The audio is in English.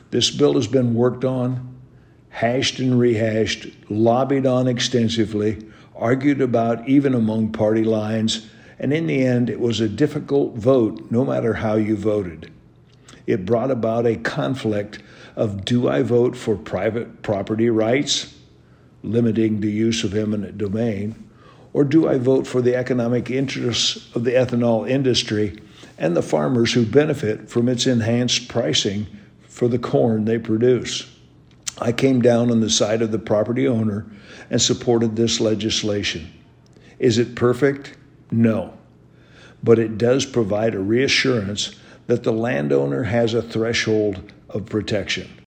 This bill has been worked on, hashed and rehashed, lobbied on extensively, argued about even among party lines, and in the end, it was a difficult vote no matter how you voted. It brought about a conflict of, do I vote for private property rights, limiting the use of eminent domain, or do I vote for the economic interests of the ethanol industry and the farmers who benefit from its enhanced pricing for the corn they produce? I came down on the side of the property owner and supported this legislation. Is it perfect? No. But it does provide a reassurance that the landowner has a threshold of protection.